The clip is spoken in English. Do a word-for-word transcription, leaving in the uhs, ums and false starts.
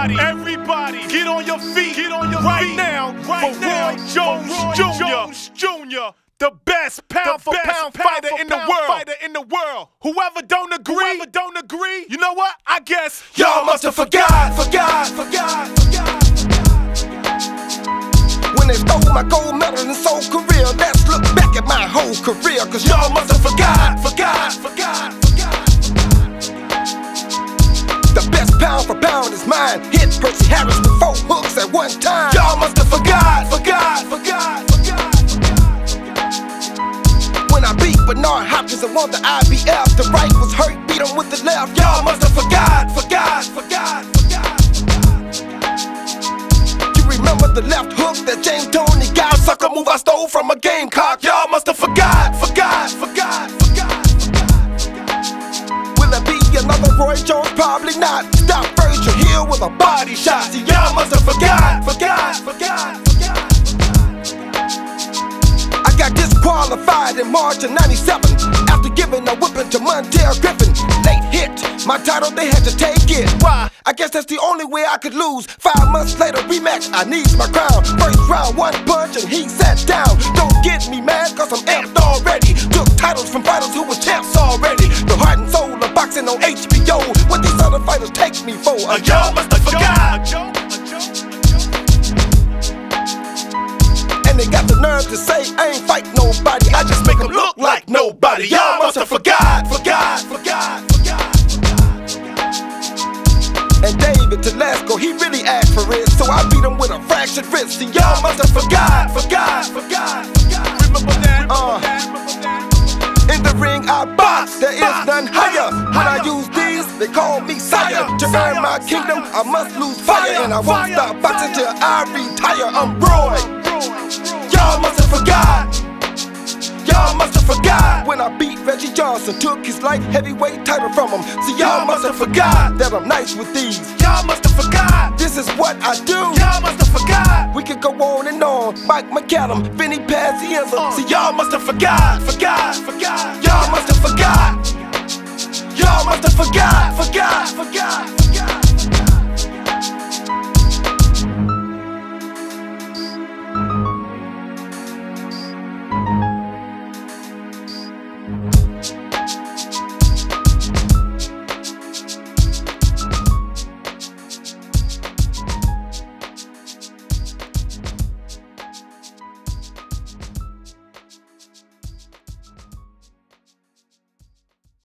Everybody, everybody, get on your feet, get on your right feet now, right for now, Roy Jones Roy Junior Jones Junior The best pound the for best pound, pound fighter for in the pound world. Fighter in the world. Whoever don't agree, whoever don't agree, you know what? I guess y'all must have forgot, forgot, forgot, forgot. When they stole my gold medal and soul career, let's look back at my whole career, cause y'all must have forgot, forgot, forgot, forgot. The best pound for pound is mine. Hit Percy Harris with four hooks at one time. Y'all must have forgot, forgot, forgot, forgot. When I beat Bernard Hopkins and won the I B F, the right was hurt, beat him with the left. Y'all must have forgot, forgot, forgot, forgot. You remember the left hook that James Toney got? Sucker move I stole from a Gamecock. Y'all must have forgot, forgot, forgot, forgot. Will it be another Roy Jones? Probably not. Stop Virgil Hill with a body shot. See, y'all must have forgot, forgot, forgot, forgot. I got disqualified in March of ninety-seven after giving a whipping to Montel Griffin. Late hit, my title they had to take it. Why? I guess that's the only way I could lose. Five months later, rematch, I need my crown. First round, one punch and he sat down. Don't get me mad cause I'm amped already. Took titles from fighters who were champs already. The heart and soul of boxing on H B O. What these other fighters take me for? Uh, y'all must have forgot. And they got the nerve to say I ain't fight nobody, I just make them look like nobody. Y'all must have forgot, forgot, forgot, forgot. And David Telasco, he really asked for it, so I beat him with a fractured wrist. See, y'all must have forgot, forgot, forgot, forgot. Remember that, uh, in the ring I box, there is none higher. When I use these, they call me sire. To earn my kingdom, I must lose fire. And I won't stop boxing till I retire. I'm Roy. Y'all must have forgot. Y'all must have forgot when I beat Reggie Johnson, took his light heavyweight title from him. See, y'all must have forgot that I'm nice with these. Y'all must have forgot this is what I do. Y'all must have forgot. We could go on and on. Mike McCallum, Vinny Pazienza. Uh. See, y'all must have forgot, forgot, forgot. Y'all must have forgot. Y'all must have forgot, forgot, forgot.